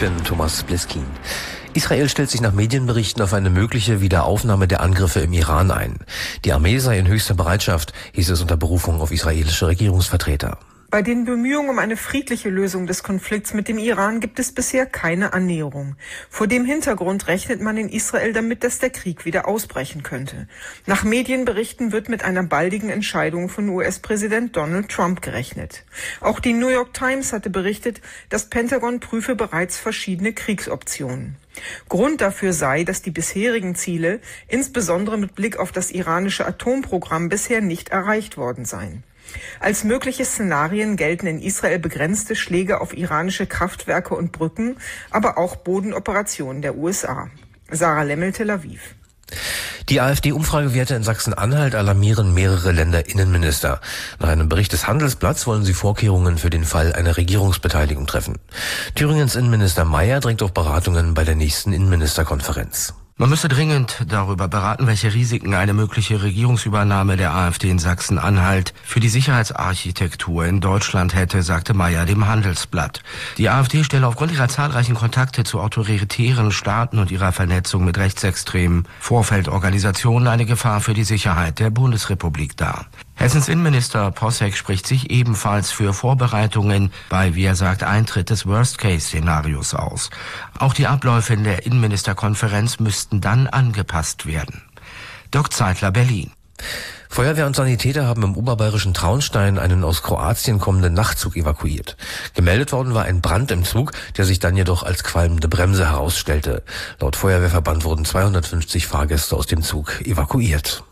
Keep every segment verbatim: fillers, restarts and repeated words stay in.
bin Thomas Bliskin. Israel stellt sich nach Medienberichten auf eine mögliche Wiederaufnahme der Angriffe im Iran ein. Die Armee sei in höchster Bereitschaft, hieß es unter Berufung auf israelische Regierungsvertreter. Bei den Bemühungen um eine friedliche Lösung des Konflikts mit dem Iran gibt es bisher keine Annäherung. Vor dem Hintergrund rechnet man in Israel damit, dass der Krieg wieder ausbrechen könnte. Nach Medienberichten wird mit einer baldigen Entscheidung von U S-Präsident Donald Trump gerechnet. Auch die New York Times hatte berichtet, das Pentagon prüfe bereits verschiedene Kriegsoptionen. Grund dafür sei, dass die bisherigen Ziele, insbesondere mit Blick auf das iranische Atomprogramm, bisher nicht erreicht worden seien. Als mögliche Szenarien gelten in Israel begrenzte Schläge auf iranische Kraftwerke und Brücken, aber auch Bodenoperationen der U S A. Sarah Lemmel, Tel Aviv. Die AfD-Umfragewerte in Sachsen-Anhalt alarmieren mehrere Länderinnenminister. Nach einem Bericht des Handelsblatts wollen sie Vorkehrungen für den Fall einer Regierungsbeteiligung treffen. Thüringens Innenminister Mayer drängt auf Beratungen bei der nächsten Innenministerkonferenz. Man müsse dringend darüber beraten, welche Risiken eine mögliche Regierungsübernahme der AfD in Sachsen-Anhalt für die Sicherheitsarchitektur in Deutschland hätte, sagte Mayer dem Handelsblatt. Die AfD stelle aufgrund ihrer zahlreichen Kontakte zu autoritären Staaten und ihrer Vernetzung mit rechtsextremen Vorfeldorganisationen eine Gefahr für die Sicherheit der Bundesrepublik dar. Hessens Innenminister Posseck spricht sich ebenfalls für Vorbereitungen bei, wie er sagt, Eintritt des Worst-Case-Szenarios aus. Auch die Abläufe in der Innenministerkonferenz müssten dann angepasst werden. Dirk Zeitler, Berlin. Feuerwehr und Sanitäter haben im oberbayerischen Traunstein einen aus Kroatien kommenden Nachtzug evakuiert. Gemeldet worden war ein Brand im Zug, der sich dann jedoch als qualmende Bremse herausstellte. Laut Feuerwehrverband wurden zweihundertfünfzig Fahrgäste aus dem Zug evakuiert.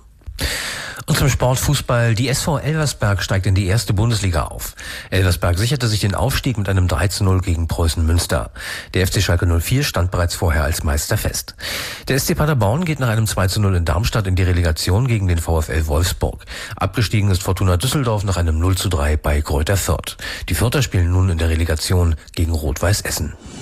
Und zum Sport Fußball. Die S V Elversberg steigt in die erste Bundesliga auf. Elversberg sicherte sich den Aufstieg mit einem drei zu null gegen Preußen Münster. Der F C Schalke null vier stand bereits vorher als Meister fest. Der S C Paderborn geht nach einem zwei zu null in Darmstadt in die Relegation gegen den VfL Wolfsburg. Abgestiegen ist Fortuna Düsseldorf nach einem null zu drei bei Greuther Fürth. Die Fürther spielen nun in der Relegation gegen Rot-Weiß Essen.